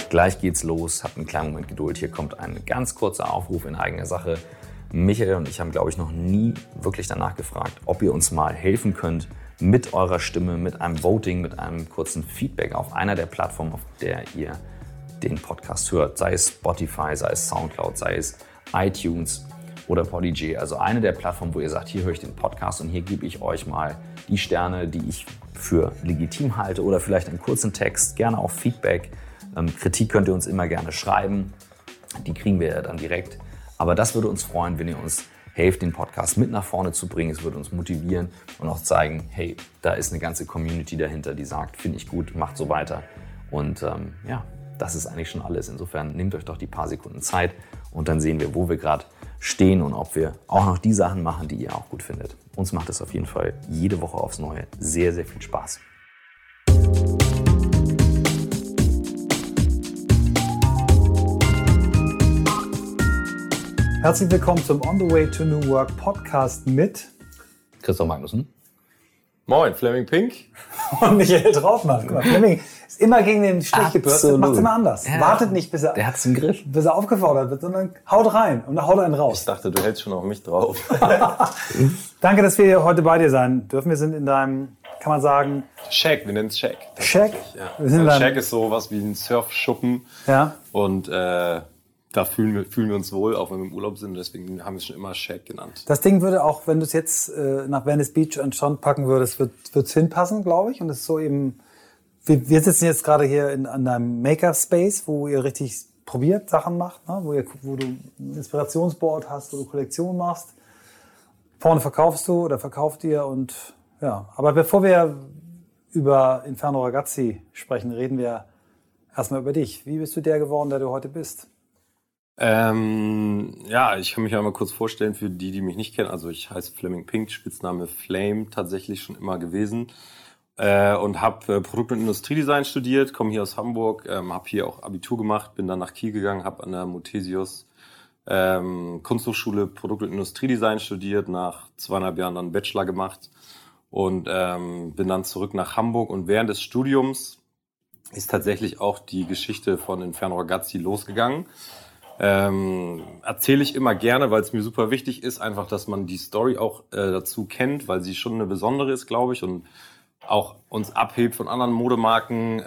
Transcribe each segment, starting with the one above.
Gleich geht's los, habt einen kleinen Moment Geduld. Hier kommt ein ganz kurzer Aufruf in eigener Sache. Michael und ich haben, glaube ich, noch nie wirklich danach gefragt, ob ihr uns mal helfen könnt mit eurer Stimme, mit einem Voting, mit einem kurzen Feedback auf einer der Plattformen, auf der ihr den Podcast hört. Sei es Spotify, sei es Soundcloud, sei es iTunes oder Podigy. Also eine der Plattformen, wo ihr sagt, hier höre ich den Podcast und hier gebe ich euch mal die Sterne, die ich für legitim halte oder vielleicht einen kurzen Text, gerne auch Feedback. Kritik könnt ihr uns immer gerne schreiben, die kriegen wir ja dann direkt. Aber das würde uns freuen, wenn ihr uns helft, den Podcast mit nach vorne zu bringen. Es würde uns motivieren und auch zeigen, hey, da ist eine ganze Community dahinter, die sagt, finde ich gut, macht so weiter. Und ja, das ist eigentlich schon alles. Insofern nehmt euch doch die paar Sekunden Zeit und dann sehen wir, wo wir gerade stehen und ob wir auch noch die Sachen machen, die ihr auch gut findet. Uns macht es auf jeden Fall jede Woche aufs Neue sehr, sehr viel Spaß. Herzlich willkommen zum On the Way to New Work Podcast mit Christoph Magnussen. Moin, Fleming Pink. Und Michael Trautmann. Guck mal, Fleming ist immer gegen den Strich gebürstet, macht es immer anders. Ja. Wartet nicht, bis Der hat's im Griff. er aufgefordert wird, sondern haut rein und dann haut einen raus. Ich dachte, du hältst schon auf mich drauf. Danke, dass wir heute bei dir sein dürfen. Wir sind in deinem, kann man sagen, Shack, wir nennen es Shack. Shack? Ja. Wir sind Also Shack ist sowas wie ein Surfschuppen. Ja. Und da fühlen wir uns wohl, auch wenn wir im Urlaub sind. Deswegen haben wir es schon immer Shack genannt. Das Ding würde auch, wenn du es jetzt nach Venice Beach an den Strand packen würdest, wird es hinpassen, glaube ich. Und es ist so eben, wir sitzen jetzt gerade hier an deinem Maker-Space, wo ihr richtig probiert, Sachen macht, ne? wo du ein Inspirationsboard hast, wo du Kollektionen machst. Vorne verkaufst du oder verkauft ihr und ja. Aber bevor wir über Inferno Ragazzi sprechen, reden wir erstmal über dich. Wie bist du der geworden, der du heute bist? Ja, ich kann mich ja mal kurz vorstellen für die mich nicht kennen. Also ich heiße Fleming Pink, Spitzname Flame tatsächlich schon immer gewesen und habe Produkt- und Industriedesign studiert, komme hier aus Hamburg, habe hier auch Abitur gemacht, bin dann nach Kiel gegangen, habe an der Muthesius Kunsthochschule Produkt- und Industriedesign studiert, nach 2,5 Jahren dann einen Bachelor gemacht und bin dann zurück nach Hamburg und während des Studiums ist tatsächlich auch die Geschichte von Inferno Ragazzi losgegangen. Erzähle ich immer gerne, weil es mir super wichtig ist, einfach, dass man die Story auch dazu kennt, weil sie schon eine besondere ist, glaube ich, und auch uns abhebt von anderen Modemarken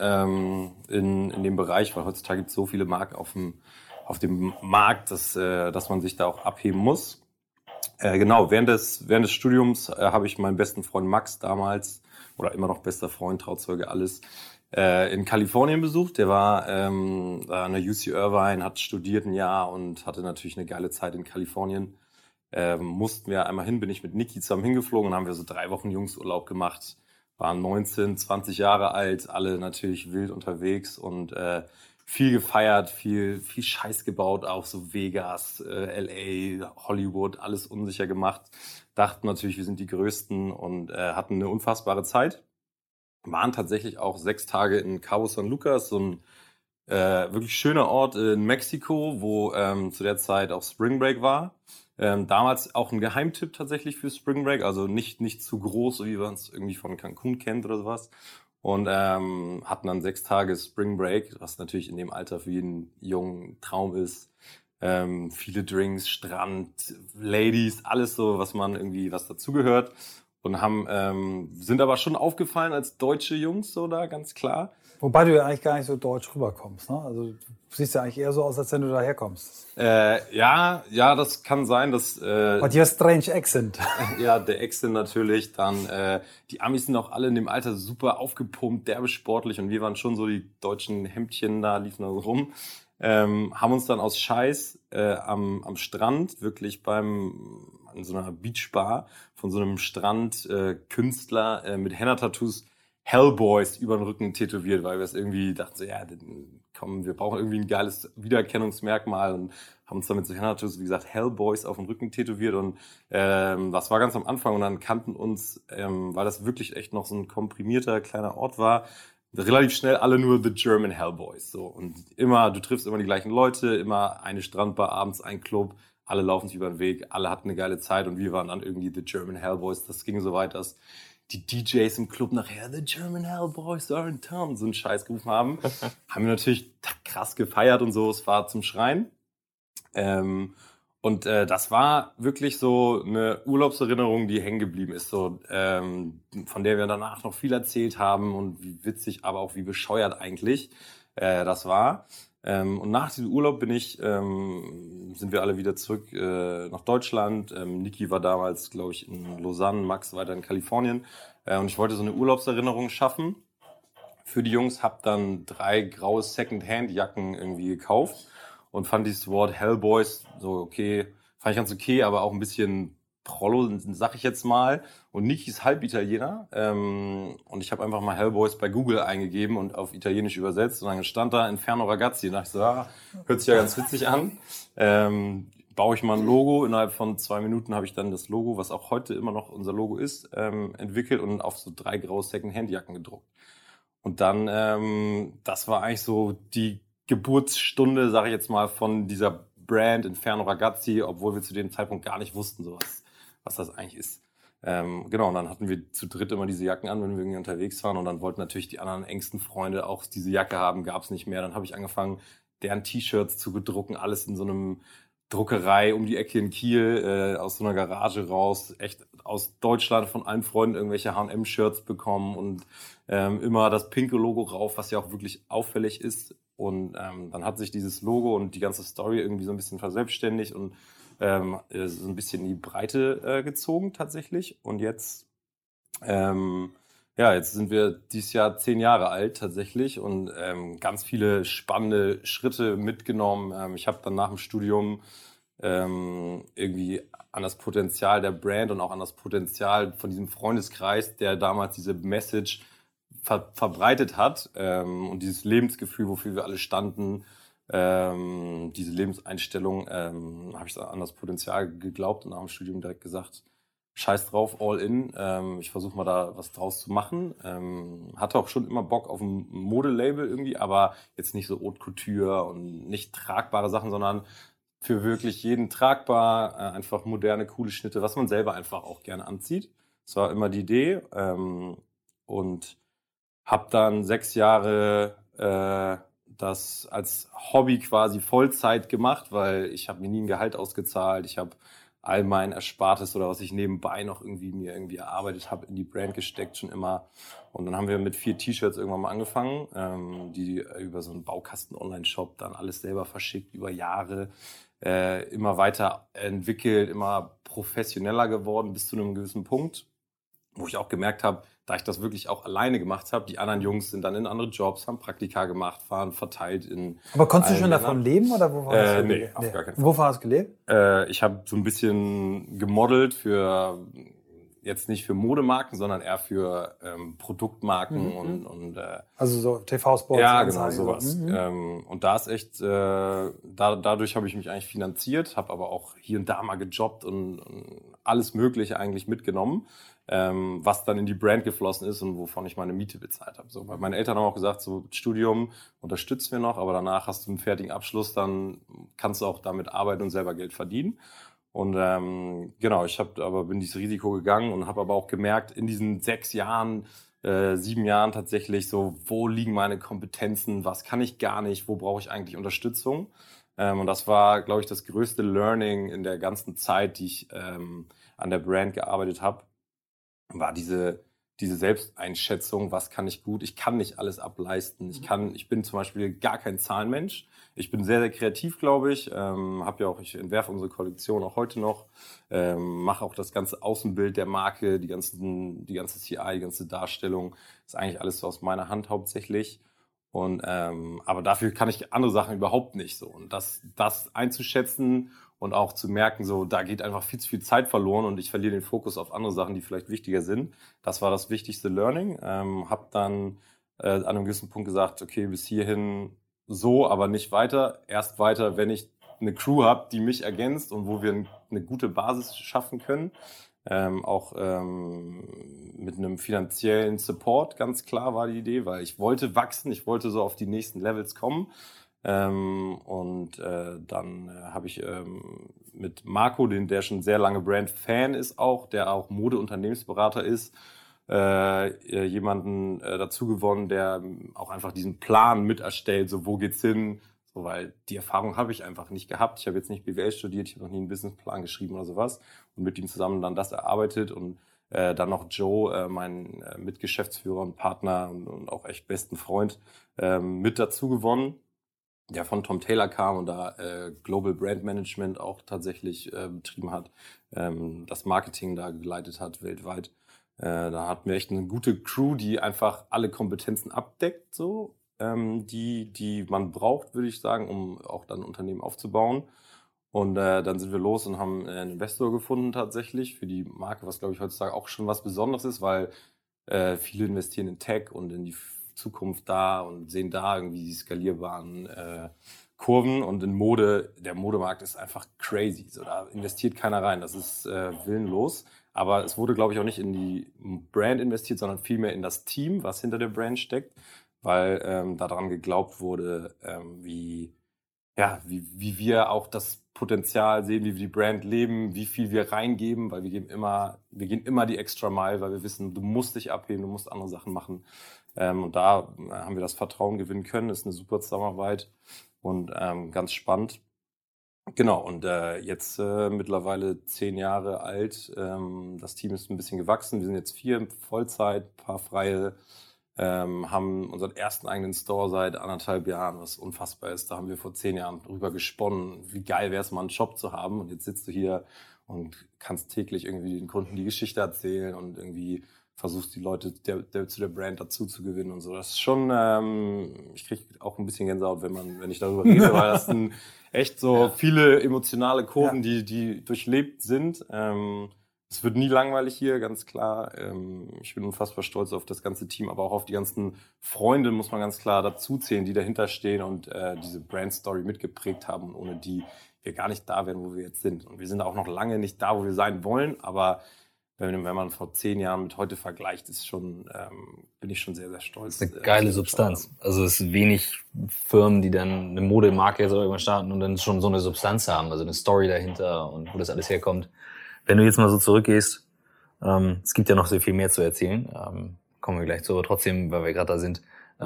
in dem Bereich, weil heutzutage gibt es so viele Marken auf dem Markt, dass man sich da auch abheben muss. Genau, während des Studiums habe ich meinen besten Freund Max damals, oder immer noch bester Freund, Trauzeuge, alles, in Kalifornien besucht. Der war an der UC Irvine, hat studiert ein Jahr und hatte natürlich eine geile Zeit in Kalifornien. Mussten wir einmal hin, bin ich mit Niki zusammen hingeflogen und haben wir so 3 Wochen Jungsurlaub gemacht. Waren 19, 20 Jahre alt, alle natürlich wild unterwegs und viel gefeiert, viel Scheiß gebaut, auch so Vegas, LA, Hollywood, alles unsicher gemacht. Dachten natürlich, wir sind die Größten und hatten eine unfassbare Zeit. Waren tatsächlich auch 6 Tage in Cabo San Lucas, so ein wirklich schöner Ort in Mexiko, wo zu der Zeit auch Spring Break war. Damals auch ein Geheimtipp tatsächlich für Spring Break, also nicht zu groß, so wie man es irgendwie von Cancun kennt oder sowas. Und hatten dann 6 Tage Spring Break, was natürlich in dem Alter für jeden jungen Traum ist. Viele Drinks, Strand, Ladies, alles so, was dazugehört. Und sind aber schon aufgefallen als deutsche Jungs, so da, ganz klar. Wobei du ja eigentlich gar nicht so deutsch rüberkommst, ne? Also du siehst ja eigentlich eher so aus, als wenn du da herkommst. Ja, das kann sein, dass... But your strange accent. Ja, der Accent natürlich. Dann die Amis sind auch alle in dem Alter super aufgepumpt, derbe sportlich. Und wir waren schon so die deutschen Hemdchen da, liefen da so rum. Haben uns dann aus Scheiß am Strand, wirklich an so einer Beachbar von so einem Strandkünstler mit Henna-Tattoos Hellboys über den Rücken tätowiert, weil wir es irgendwie dachten, so, ja, komm, wir brauchen irgendwie ein geiles Wiedererkennungsmerkmal und haben uns damit so Henna-Tattoos, wie gesagt, Hellboys auf den Rücken tätowiert und das war ganz am Anfang und dann kannten uns, weil das wirklich echt noch so ein komprimierter kleiner Ort war, relativ schnell alle nur The German Hellboys. So. Und du triffst immer die gleichen Leute, immer eine Strandbar, abends ein Club, alle laufen sich über den Weg, alle hatten eine geile Zeit und wir waren dann irgendwie The German Hellboys. Das ging so weit, dass die DJs im Club nachher The German Hellboys are in town so einen Scheiß gerufen haben. Haben wir natürlich krass gefeiert und so, es war zum Schreien. Das war wirklich so eine Urlaubserinnerung, die hängen geblieben ist, so, von der wir danach noch viel erzählt haben und wie witzig, aber auch wie bescheuert eigentlich das war. Und nach diesem Urlaub sind wir alle wieder zurück nach Deutschland. Niki war damals, glaube ich, in Lausanne, Max weiter in Kalifornien. Und ich wollte so eine Urlaubserinnerung schaffen für die Jungs, habe dann 3 graue Second-Hand-Jacken irgendwie gekauft und fand dieses Wort Hellboys so okay, fand ich ganz okay, aber auch ein bisschen Prollo, sag ich jetzt mal. Und Niki ist halb Italiener und ich habe einfach mal Hellboys bei Google eingegeben und auf Italienisch übersetzt und dann stand da Inferno Ragazzi und dachte ich so, hört sich ja ganz witzig an. Baue ich mal ein Logo. Innerhalb von 2 Minuten habe ich dann das Logo, was auch heute immer noch unser Logo ist, entwickelt und auf so 3 graue Second-Hand-Jacken gedruckt. Und dann, das war eigentlich so die Geburtsstunde, sage ich jetzt mal, von dieser Brand Inferno Ragazzi, obwohl wir zu dem Zeitpunkt gar nicht wussten, was das eigentlich ist. Genau, und dann hatten wir zu dritt immer diese Jacken an, wenn wir irgendwie unterwegs waren. Und dann wollten natürlich die anderen engsten Freunde auch diese Jacke haben, gab es nicht mehr. Dann habe ich angefangen, deren T-Shirts zu bedrucken, alles in so einem Druckerei um die Ecke in Kiel, aus so einer Garage raus, echt aus Deutschland von allen Freunden irgendwelche H&M-Shirts bekommen und immer das pinke Logo rauf, was ja auch wirklich auffällig ist. Und dann hat sich dieses Logo und die ganze Story irgendwie so ein bisschen verselbstständigt und so ein bisschen in die Breite gezogen tatsächlich. Und jetzt, jetzt sind wir dieses Jahr 10 Jahre alt tatsächlich und ganz viele spannende Schritte mitgenommen. Ich habe dann nach dem Studium irgendwie an das Potenzial der Brand und auch an das Potenzial von diesem Freundeskreis, der damals diese Message verbreitet hat und dieses Lebensgefühl, wofür wir alle standen, diese Lebenseinstellung, habe ich an das Potenzial geglaubt und nach dem Studium direkt gesagt, scheiß drauf, all in. Ich versuche mal da was draus zu machen. Hatte auch schon immer Bock auf ein Modelabel irgendwie, aber jetzt nicht so Haute Couture und nicht tragbare Sachen, sondern für wirklich jeden tragbar, einfach moderne, coole Schnitte, was man selber einfach auch gerne anzieht. Das war immer die Idee. Und habe dann 6 Jahre das als Hobby quasi Vollzeit gemacht, weil ich habe mir nie ein Gehalt ausgezahlt. Ich habe all mein Erspartes oder was ich nebenbei noch mir erarbeitet habe, in die Brand gesteckt schon immer. Und dann haben wir mit 4 T-Shirts irgendwann mal angefangen, die über so einen Baukasten-Online-Shop dann alles selber verschickt, über Jahre immer weiter entwickelt, immer professioneller geworden bis zu einem gewissen Punkt, wo ich auch gemerkt habe, da ich das wirklich auch alleine gemacht habe, die anderen Jungs sind dann in andere Jobs, haben Praktika gemacht, waren verteilt in. Aber konntest du schon davon leben oder wovon hast du gelebt? Nee, auf gar keinen Fall. Wovon hast du gelebt? Ich habe so ein bisschen gemodelt jetzt nicht für Modemarken, sondern eher für Produktmarken und also so TV-Spots. Ja, genau, sowas. Und da ist echt, dadurch habe ich mich eigentlich finanziert, habe aber auch hier und da mal gejobbt und alles Mögliche eigentlich mitgenommen, was dann in die Brand geflossen ist und wovon ich meine Miete bezahlt habe. So, weil meine Eltern haben auch gesagt, so Studium unterstützen wir noch, aber danach hast du einen fertigen Abschluss, dann kannst du auch damit arbeiten und selber Geld verdienen. Und genau, bin dieses Risiko gegangen und habe aber auch gemerkt, in diesen 6 Jahren, 7 Jahren tatsächlich so, wo liegen meine Kompetenzen, was kann ich gar nicht, wo brauche ich eigentlich Unterstützung? Und das war, glaube ich, das größte Learning in der ganzen Zeit, die ich an der Brand gearbeitet habe, war diese Selbsteinschätzung, was kann ich gut, ich kann nicht alles ableisten, ich bin zum Beispiel gar kein Zahlenmensch, ich bin sehr, sehr kreativ, glaube ich, ich entwerfe unsere Kollektion auch heute noch, mache auch das ganze Außenbild der Marke, die ganze CI, die ganze Darstellung, ist eigentlich alles so aus meiner Hand hauptsächlich. Und aber dafür kann ich andere Sachen überhaupt nicht so. Und das einzuschätzen und auch zu merken, so da geht einfach viel zu viel Zeit verloren und ich verliere den Fokus auf andere Sachen, die vielleicht wichtiger sind. Das war das wichtigste Learning. Habe dann an einem gewissen Punkt gesagt, okay, bis hierhin so, aber nicht weiter. Erst weiter, wenn ich eine Crew habe, die mich ergänzt und wo wir eine gute Basis schaffen können. Auch mit einem finanziellen Support, ganz klar war die Idee, weil ich wollte wachsen, ich wollte so auf die nächsten Levels kommen. Dann habe ich mit Marco, der schon sehr lange Brand-Fan ist auch, der auch Modeunternehmensberater ist, jemanden dazu gewonnen, der auch einfach diesen Plan mit erstellt, so wo geht's hin, so, weil die Erfahrung habe ich einfach nicht gehabt. Ich habe jetzt nicht BWL studiert, ich habe noch nie einen Businessplan geschrieben oder sowas und mit ihm zusammen dann das erarbeitet und dann noch Joe, mein Mitgeschäftsführer und Partner und auch echt besten Freund, mit dazu gewonnen, der von Tom Taylor kam und da Global Brand Management auch tatsächlich betrieben hat, das Marketing da geleitet hat weltweit. Da hatten wir echt eine gute Crew, die einfach alle Kompetenzen abdeckt, so die man braucht, würde ich sagen, um auch dann ein Unternehmen aufzubauen. Und dann sind wir los und haben einen Investor gefunden tatsächlich für die Marke, was glaube ich heutzutage auch schon was Besonderes ist, weil viele investieren in Tech und in die Zukunft da und sehen da irgendwie die skalierbaren Kurven. Und in Mode, der Modemarkt ist einfach crazy. So, da investiert keiner rein. Das ist willenlos. Aber es wurde, glaube ich, auch nicht in die Brand investiert, sondern vielmehr in das Team, was hinter der Brand steckt, weil daran geglaubt wurde, wie wir auch das Potenzial sehen, wie wir die Brand leben, wie viel wir reingeben, weil wir gehen immer die extra Mile, weil wir wissen, du musst dich abheben, du musst andere Sachen machen. Und da haben wir das Vertrauen gewinnen können, ist eine super Zusammenarbeit und ganz spannend. Genau, und jetzt mittlerweile 10 Jahre alt. Das Team ist ein bisschen gewachsen. Wir sind jetzt 4 Vollzeit, paar Freie. Haben unseren ersten eigenen Store seit 1,5 Jahren, was unfassbar ist. Da haben wir vor 10 Jahren drüber gesponnen, wie geil wäre es mal, einen Shop zu haben. Und jetzt sitzt du hier und kannst täglich irgendwie den Kunden die Geschichte erzählen und irgendwie versuchst die Leute zu der Brand dazu zu gewinnen und so. Das ist schon, ich kriege auch ein bisschen Gänsehaut, wenn ich darüber rede, weil das sind echt so viele emotionale Kurven, die durchlebt sind. Es wird nie langweilig hier, ganz klar. Ich bin unfassbar stolz auf das ganze Team, aber auch auf die ganzen Freunde, muss man ganz klar dazu zählen, die dahinter stehen und diese Brand-Story mitgeprägt haben und ohne die wir gar nicht da wären, wo wir jetzt sind. Und wir sind auch noch lange nicht da, wo wir sein wollen, aber wenn man vor 10 Jahren mit heute vergleicht, bin ich schon sehr, sehr stolz. Das ist eine geile Substanz. Also es ist wenig Firmen, die dann eine Modemarke jetzt irgendwann starten und dann schon so eine Substanz haben, also eine Story dahinter und wo das alles herkommt. Wenn du jetzt mal so zurückgehst, es gibt ja noch sehr viel mehr zu erzählen, kommen wir gleich zu, aber trotzdem, weil wir gerade da sind,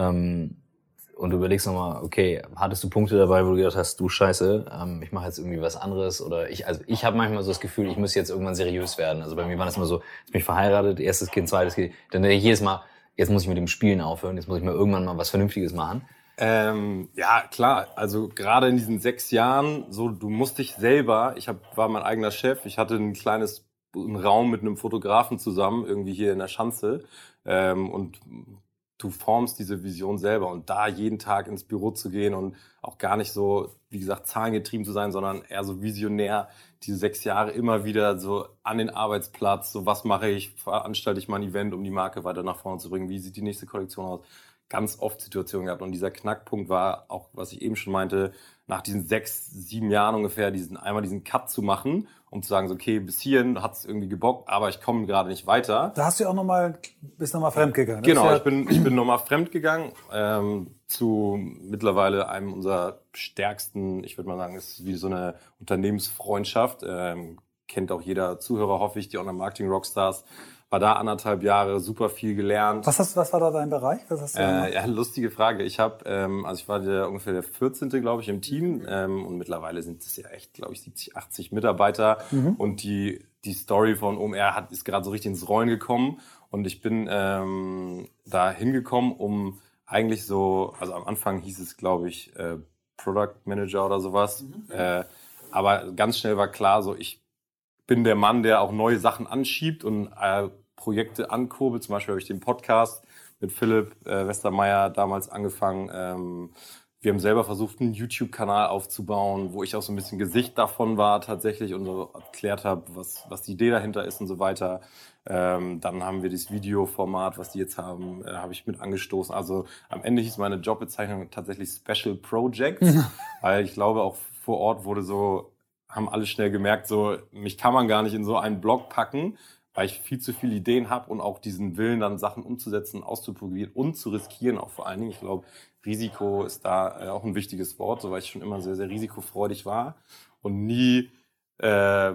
und du überlegst nochmal, okay, hattest du Punkte dabei, wo du gedacht hast, du Scheiße, ich mache jetzt irgendwie was anderes oder ich habe manchmal so das Gefühl, ich muss jetzt irgendwann seriös werden. Also bei mir war das immer so, ich bin verheiratet, erstes Kind, zweites Kind, dann denke ich jedes Mal, jetzt muss ich mit dem Spielen aufhören, jetzt muss ich mal irgendwann mal was Vernünftiges machen. Ja, klar, also gerade in diesen 6 Jahren, so du musst dich selber, war mein eigener Chef, ich hatte einen Raum mit einem Fotografen zusammen, irgendwie hier in der Schanze und du formst diese Vision selber und da jeden Tag ins Büro zu gehen und auch gar nicht so, wie gesagt, zahlengetrieben zu sein, sondern eher so visionär, diese 6 Jahre immer wieder so an den Arbeitsplatz, so was mache ich, veranstalte ich mal ein Event, um die Marke weiter nach vorne zu bringen, wie sieht die nächste Kollektion aus, ganz oft Situationen gehabt und dieser Knackpunkt war auch, was ich eben schon meinte, nach diesen 6, 7 Jahren ungefähr einmal diesen Cut zu machen, um zu sagen, so, okay, bis hierhin hat es irgendwie gebockt, aber ich komme gerade nicht weiter. Da hast du auch bist nochmal fremdgegangen. Genau, ich bin nochmal fremdgegangen zu mittlerweile einem unserer stärksten, ich würde mal sagen, ist wie so eine Unternehmensfreundschaft. Kennt auch jeder Zuhörer, hoffe ich, die Online-Marketing-Rockstars. War da 1,5 Jahre, super viel gelernt. Was war da dein Bereich? Was hast du ja, lustige Frage. Ich war ungefähr der 14. glaube ich im Team und mittlerweile sind es ja echt, glaube ich, 70, 80 Mitarbeiter und die Story von OMR ist gerade so richtig ins Rollen gekommen und ich bin da hingekommen, um eigentlich so, also am Anfang hieß es, glaube ich, Product Manager oder sowas, aber ganz schnell war klar, so ich bin der Mann, der auch neue Sachen anschiebt und Projekte ankurbelt. Zum Beispiel habe ich den Podcast mit Philipp Westermeier damals angefangen. Wir haben selber versucht, einen YouTube-Kanal aufzubauen, wo ich auch so ein bisschen Gesicht davon war tatsächlich und so erklärt habe, was die Idee dahinter ist und so weiter. Dann haben wir das Videoformat, was die jetzt haben, habe ich mit angestoßen. Also am Ende hieß meine Jobbezeichnung tatsächlich Special Projects, weil ich glaube auch vor Ort haben alle schnell gemerkt, so mich kann man gar nicht in so einen Blog packen, weil ich viel zu viele Ideen habe und auch diesen Willen, dann Sachen umzusetzen, auszuprobieren und zu riskieren auch vor allen Dingen. Ich glaube, Risiko ist da auch ein wichtiges Wort, so weil ich schon immer sehr, sehr risikofreudig war und nie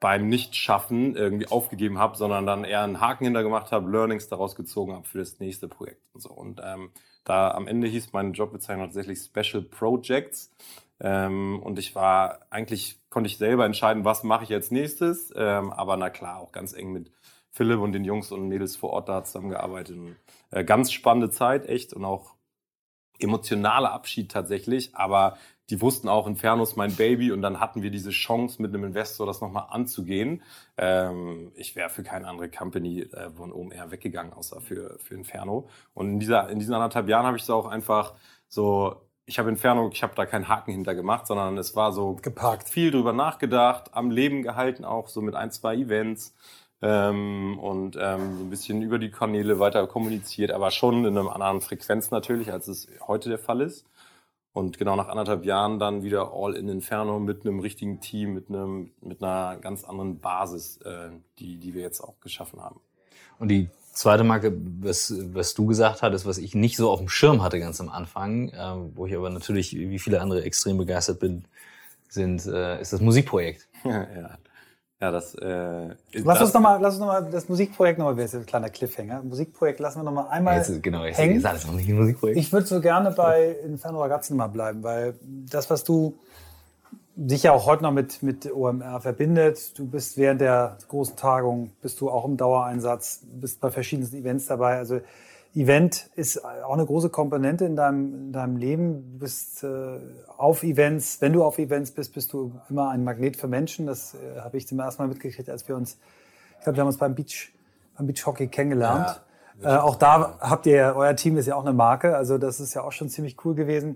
beim Nichtschaffen irgendwie aufgegeben habe, sondern dann eher einen Haken hintergemacht habe, Learnings daraus gezogen habe für das nächste Projekt und so. Und da am Ende hieß meine Jobbezeichnung tatsächlich Special Projects. Und konnte ich selber entscheiden, was mache ich als nächstes. Aber na klar, auch ganz eng mit Philipp und den Jungs und Mädels vor Ort da zusammengearbeitet. Und, ganz spannende Zeit, echt. Und auch emotionaler Abschied tatsächlich. Aber die wussten auch, Inferno ist mein Baby. Und dann hatten wir diese Chance, mit einem Investor das nochmal anzugehen. Ich wäre für keine andere Company von OMR weggegangen, außer für Inferno. Und in diesen 1,5 Jahren habe ich so auch einfach so... Ich habe da keinen Haken hinter gemacht, sondern es war so geparkt. Viel drüber nachgedacht, am Leben gehalten, auch so mit 1, 2 Events so ein bisschen über die Kanäle weiter kommuniziert, aber schon in einer anderen Frequenz natürlich, als es heute der Fall ist. Und genau nach 1,5 Jahren dann wieder all in Inferno mit einem richtigen Team, mit einer ganz anderen Basis, die wir jetzt auch geschaffen haben. Und die zweite Marke, was du gesagt hattest, was ich nicht so auf dem Schirm hatte ganz am Anfang, wo ich aber natürlich wie viele andere extrem begeistert bin, ist das Musikprojekt. Ja, das lass uns noch mal das Musikprojekt nochmal, wäre jetzt ein kleiner Cliffhanger. Musikprojekt lassen wir noch mal einmal hängen. Jetzt alles noch nicht ein Musikprojekt. Ich würde so gerne bei Inferno Ragazzi mal bleiben, weil das, was du dich ja auch heute noch mit OMR verbindet. Du bist während der großen Tagung, bist du auch im Dauereinsatz, bist bei verschiedensten Events dabei. Also Event ist auch eine große Komponente in deinem Leben. Du bist auf Events, wenn du auf Events bist du immer ein Magnet für Menschen. Das habe ich zum ersten Mal mitgekriegt, als wir uns beim Beachhockey kennengelernt. Ja, auch da euer Team ist ja auch eine Marke, also das ist ja auch schon ziemlich cool gewesen.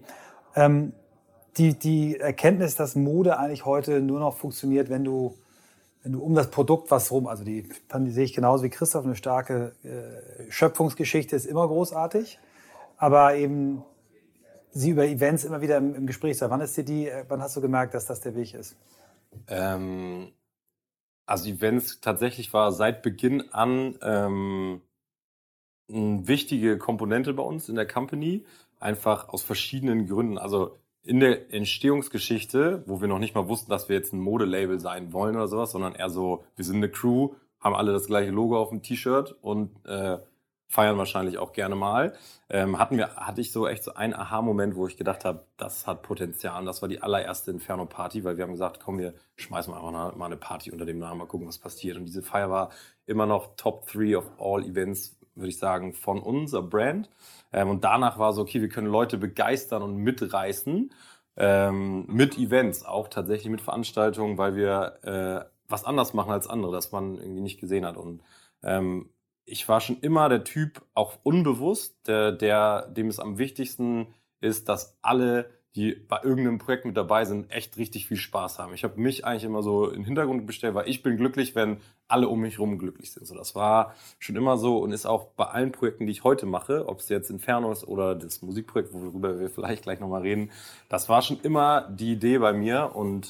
Die Erkenntnis, dass Mode eigentlich heute nur noch funktioniert, wenn du um das Produkt was rum, also die sehe ich genauso wie Christoph, eine starke Schöpfungsgeschichte ist immer großartig, aber eben sie über Events immer wieder im Gespräch sein. Wann hast du gemerkt, dass das der Weg ist? Also Events tatsächlich war seit Beginn an eine wichtige Komponente bei uns in der Company, einfach aus verschiedenen Gründen. Also in der Entstehungsgeschichte, wo wir noch nicht mal wussten, dass wir jetzt ein Modelabel sein wollen oder sowas, sondern eher so, wir sind eine Crew, haben alle das gleiche Logo auf dem T-Shirt und feiern wahrscheinlich auch gerne mal. Hatte ich so echt so einen Aha-Moment, wo ich gedacht habe, das hat Potenzial. Und das war die allererste Inferno-Party, weil wir haben gesagt, komm, wir schmeißen einfach mal eine Party unter dem Namen, mal gucken, was passiert. Und diese Feier war immer noch Top 3 of all Events, würde ich sagen, von unserer Brand. Und danach war so, okay, wir können Leute begeistern und mitreißen, mit Events, auch tatsächlich mit Veranstaltungen, weil wir was anders machen als andere, das man irgendwie nicht gesehen hat. Und ich war schon immer der Typ, auch unbewusst, dem es am wichtigsten ist, dass alle, die bei irgendeinem Projekt mit dabei sind, echt richtig viel Spaß haben. Ich habe mich eigentlich immer so in den Hintergrund gestellt, weil ich bin glücklich, wenn alle um mich herum glücklich sind. So, das war schon immer so und ist auch bei allen Projekten, die ich heute mache, ob es jetzt Inferno ist oder das Musikprojekt, worüber wir vielleicht gleich nochmal reden, das war schon immer die Idee bei mir und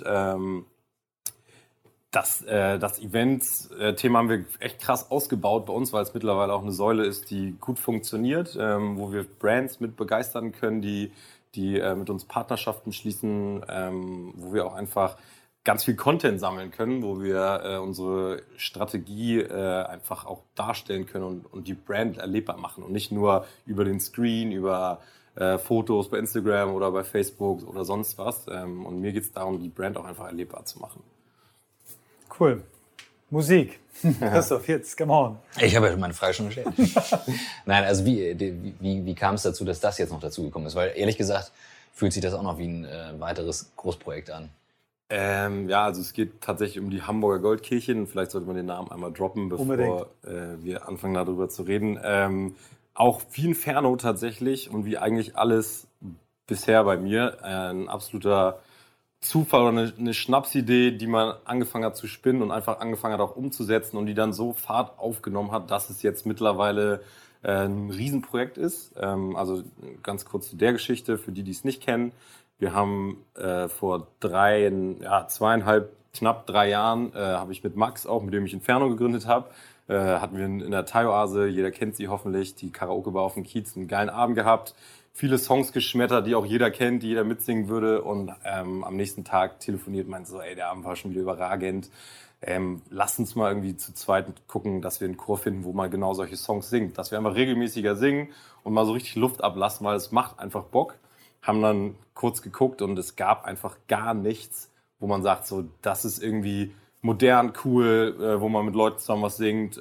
das Events-Thema haben wir echt krass ausgebaut bei uns, weil es mittlerweile auch eine Säule ist, die gut funktioniert, wo wir Brands mit begeistern können, die mit uns Partnerschaften schließen, wo wir auch einfach ganz viel Content sammeln können, wo wir unsere Strategie einfach auch darstellen können und die Brand erlebbar machen und nicht nur über den Screen, über Fotos bei Instagram oder bei Facebook oder sonst was. Und mir geht es darum, die Brand auch einfach erlebbar zu machen. Cool. Musik. Christoph, jetzt, come on. Ich habe ja meine Frage schon gestellt. Nein, also wie kam es dazu, dass das jetzt noch dazugekommen ist? Weil ehrlich gesagt fühlt sich das auch noch wie ein weiteres Großprojekt an. Also es geht tatsächlich um die Hamburger Goldkirchen. Vielleicht sollte man den Namen einmal droppen, bevor wir anfangen darüber zu reden. Auch wie Inferno tatsächlich und wie eigentlich alles bisher bei mir ein absoluter Zufall oder eine Schnapsidee, die man angefangen hat zu spinnen und einfach angefangen hat auch umzusetzen und die dann so Fahrt aufgenommen hat, dass es jetzt mittlerweile ein Riesenprojekt ist. Also ganz kurz zu der Geschichte, für die es nicht kennen. Wir haben vor 2,5, knapp 3 Jahren, habe ich mit Max auch, mit dem ich Inferno gegründet habe, hatten wir in der Thai-Oase, jeder kennt sie hoffentlich, die Karaoke-Bar auf dem Kiez, einen geilen Abend gehabt. Viele Songs geschmettert, die auch jeder kennt, die jeder mitsingen würde. Und am nächsten Tag telefoniert man so, der Abend war schon wieder überragend. Lass uns mal irgendwie zu zweit gucken, dass wir einen Chor finden, wo man genau solche Songs singt. Dass wir einfach regelmäßiger singen und mal so richtig Luft ablassen, weil es macht einfach Bock. Haben dann kurz geguckt und es gab einfach gar nichts, wo man sagt, so, das ist irgendwie modern, cool, wo man mit Leuten zusammen was singt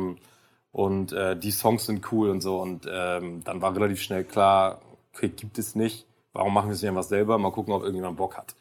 und die Songs sind cool und so. Und dann war relativ schnell klar, okay, gibt es nicht. Warum machen wir es nicht einfach selber? Mal gucken, ob irgendjemand Bock hat.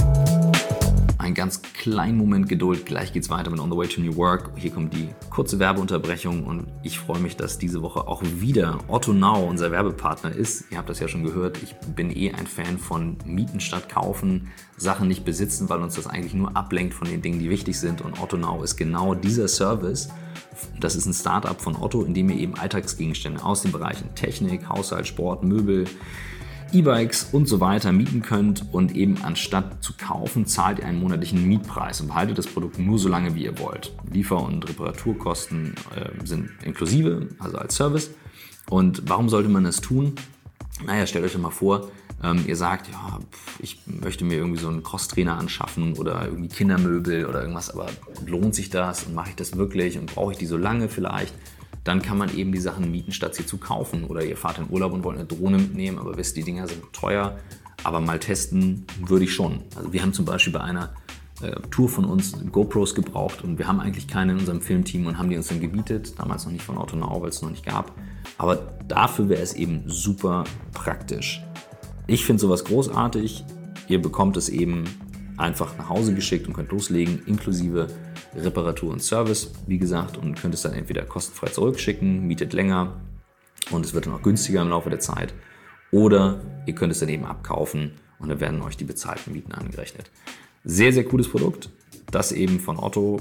Einen ganz kleinen Moment Geduld, gleich geht's weiter mit On the Way to New Work. Hier kommt die kurze Werbeunterbrechung und ich freue mich, dass diese Woche auch wieder Otto Now unser Werbepartner ist. Ihr habt das ja schon gehört, ich bin ein Fan von Mieten statt Kaufen, Sachen nicht besitzen, weil uns das eigentlich nur ablenkt von den Dingen, die wichtig sind. Und Otto Now ist genau dieser Service. Das ist ein Startup von Otto, in dem ihr eben Alltagsgegenstände aus den Bereichen Technik, Haushalt, Sport, Möbel, E-Bikes und so weiter mieten könnt und eben anstatt zu kaufen, zahlt ihr einen monatlichen Mietpreis und behaltet das Produkt nur so lange, wie ihr wollt. Liefer- und Reparaturkosten sind inklusive, also als Service. Und warum sollte man das tun? Naja, stellt euch doch mal vor, ihr sagt, ja, ich möchte mir irgendwie so einen Crosstrainer anschaffen oder irgendwie Kindermöbel oder irgendwas, aber lohnt sich das und mache ich das wirklich und brauche ich die so lange vielleicht? Dann kann man eben die Sachen mieten, statt sie zu kaufen. Oder ihr fahrt in Urlaub und wollt eine Drohne mitnehmen, aber wisst, die Dinger sind teuer. Aber mal testen würde ich schon. Also wir haben zum Beispiel bei einer Tour von uns GoPros gebraucht und wir haben eigentlich keine in unserem Filmteam und haben die uns dann gebietet. Damals noch nicht von Otto Now, weil es noch nicht gab. Aber dafür wäre es eben super praktisch. Ich finde sowas großartig. Ihr bekommt es eben einfach nach Hause geschickt und könnt loslegen, inklusive Reparatur und Service, wie gesagt, und könnt es dann entweder kostenfrei zurückschicken, mietet länger und es wird dann auch günstiger im Laufe der Zeit. Oder ihr könnt es dann eben abkaufen und dann werden euch die bezahlten Mieten angerechnet. Sehr, sehr cooles Produkt. Das eben von Otto,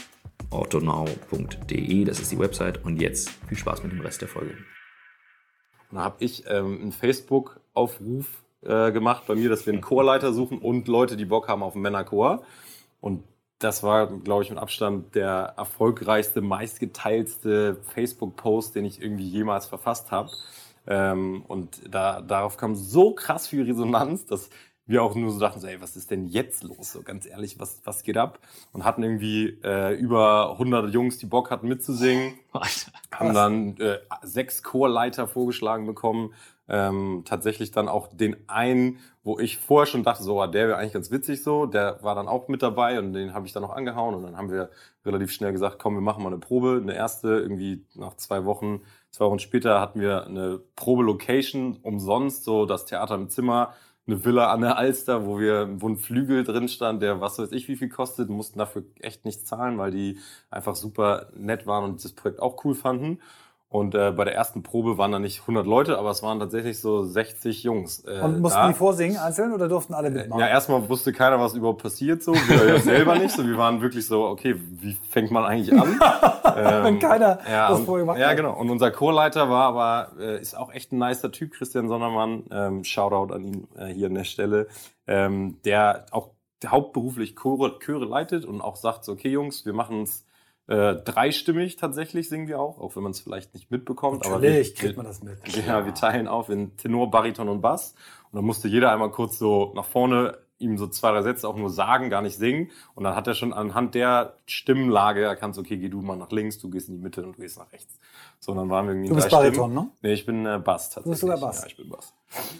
ottonow.de, das ist die Website. Und jetzt viel Spaß mit dem Rest der Folge. Da habe ich einen Facebook-Aufruf gemacht bei mir, dass wir einen Chorleiter suchen und Leute, die Bock haben auf einen Männerchor. Und das war, glaube ich, mit Abstand der erfolgreichste, meistgeteilste Facebook-Post, den ich irgendwie jemals verfasst habe. Und darauf kam so krass viel Resonanz, dass wir auch nur so dachten, so, ey, was ist denn jetzt los? So ganz ehrlich, was geht ab? Und hatten irgendwie über 100 Jungs, die Bock hatten mitzusingen. Haben dann 6 Chorleiter vorgeschlagen bekommen. Tatsächlich dann auch den einen, wo ich vorher schon dachte, so, der wäre eigentlich ganz witzig so, der war dann auch mit dabei und den habe ich dann auch angehauen und dann haben wir relativ schnell gesagt, komm, wir machen mal eine Probe, eine erste, irgendwie nach 2 Wochen später hatten wir eine Probe-Location umsonst, so das Theater im Zimmer, eine Villa an der Alster, wo ein Flügel drin stand, der was weiß ich wie viel kostet, mussten dafür echt nichts zahlen, weil die einfach super nett waren und das Projekt auch cool fanden. Und bei der ersten Probe waren da nicht 100 Leute, aber es waren tatsächlich so 60 Jungs. Und mussten die vorsingen einzeln oder durften alle mitmachen? Ja, erstmal wusste keiner, was überhaupt passiert, so. Wir ja selber nicht. So, wir waren wirklich so, okay, wie fängt man eigentlich an? Wenn keiner das vorher gemacht hat. Ja, genau. Und unser Chorleiter war aber, ist auch echt ein nicer Typ, Christian Sonnermann. Shoutout an ihn hier an der Stelle. Der auch hauptberuflich Chöre leitet und auch sagt so, okay Jungs, wir machen uns dreistimmig tatsächlich singen wir auch wenn man es vielleicht nicht mitbekommt. Natürlich aber kriegt man das mit. Ja, wir teilen auf in Tenor, Bariton und Bass. Und dann musste jeder einmal kurz so nach vorne ihm so 2, 3 Sätze auch nur sagen, gar nicht singen. Und dann hat er schon anhand der Stimmenlage erkannt, okay, geh du mal nach links, du gehst in die Mitte und du gehst nach rechts. So, dann waren wir irgendwie Du bist Bariton, ne? Nee, ich bin Bass tatsächlich. Du bist sogar Bass. Ja, ich bin Bass.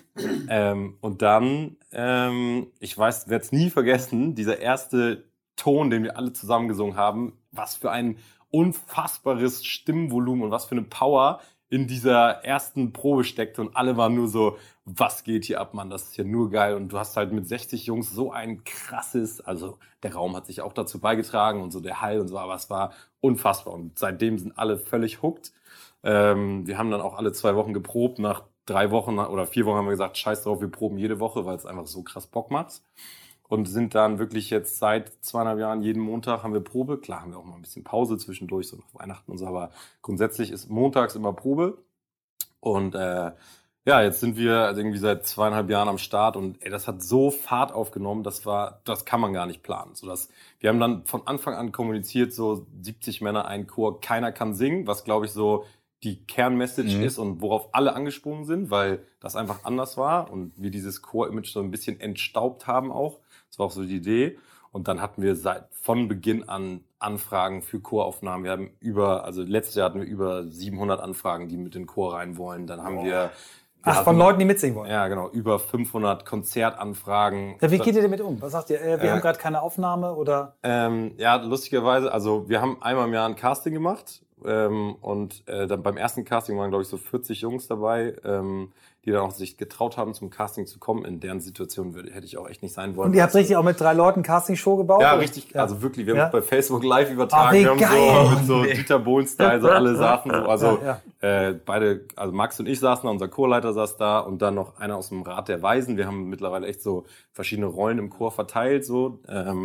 Und dann, ich werde es nie vergessen, dieser erste Ton, den wir alle zusammen gesungen haben, was für ein unfassbares Stimmvolumen und was für eine Power in dieser ersten Probe steckte und alle waren nur so, was geht hier ab, Mann, das ist ja nur geil und du hast halt mit 60 Jungs so ein krasses, also der Raum hat sich auch dazu beigetragen und so der Hall und so, aber es war unfassbar und seitdem sind alle völlig hooked. Wir haben dann auch alle 2 Wochen geprobt, nach 3 Wochen oder 4 Wochen haben wir gesagt, scheiß drauf, wir proben jede Woche, weil es einfach so krass Bock macht. Und sind dann wirklich jetzt seit 2,5 Jahren, jeden Montag haben wir Probe. Klar haben wir auch mal ein bisschen Pause zwischendurch, so nach Weihnachten und so, aber grundsätzlich ist montags immer Probe. Und jetzt sind wir irgendwie seit 2,5 Jahren am Start und das hat so Fahrt aufgenommen, das kann man gar nicht planen. Wir haben dann von Anfang an kommuniziert, so 70 Männer, ein Chor, keiner kann singen, was glaube ich so die Kernmessage ist und worauf alle angesprungen sind, weil das einfach anders war und wir dieses Chor-Image so ein bisschen entstaubt haben auch. Das war auch so die Idee. Und dann hatten wir von Beginn an Anfragen für Choraufnahmen. Wir haben letztes Jahr hatten wir über 700 Anfragen, die mit in den Chor rein wollen. Dann haben wir von Leuten, die mitsingen wollen. Ja, genau. Über 500 Konzertanfragen. Ja, wie geht ihr damit um? Was sagt ihr? Wir haben gerade keine Aufnahme oder? Ja, lustigerweise, also wir haben einmal im Jahr ein Casting gemacht. Und dann beim ersten Casting waren, glaube ich, so 40 Jungs dabei, die dann auch sich getraut haben, zum Casting zu kommen. In deren Situation hätte ich auch echt nicht sein wollen. Und ihr habt richtig auch mit 3 Leuten Castingshow gebaut? Ja, oder? richtig. Ja. Also wirklich, wir haben es bei Facebook live übertragen. Ach, wie wir haben geil. so mit so Dieter Bohlen-Style, so alle saßen so. Also Ja. beide, also Max und ich saßen da, unser Chorleiter saß da und dann noch einer aus dem Rat der Weisen. Wir haben mittlerweile echt so verschiedene Rollen im Chor verteilt, so.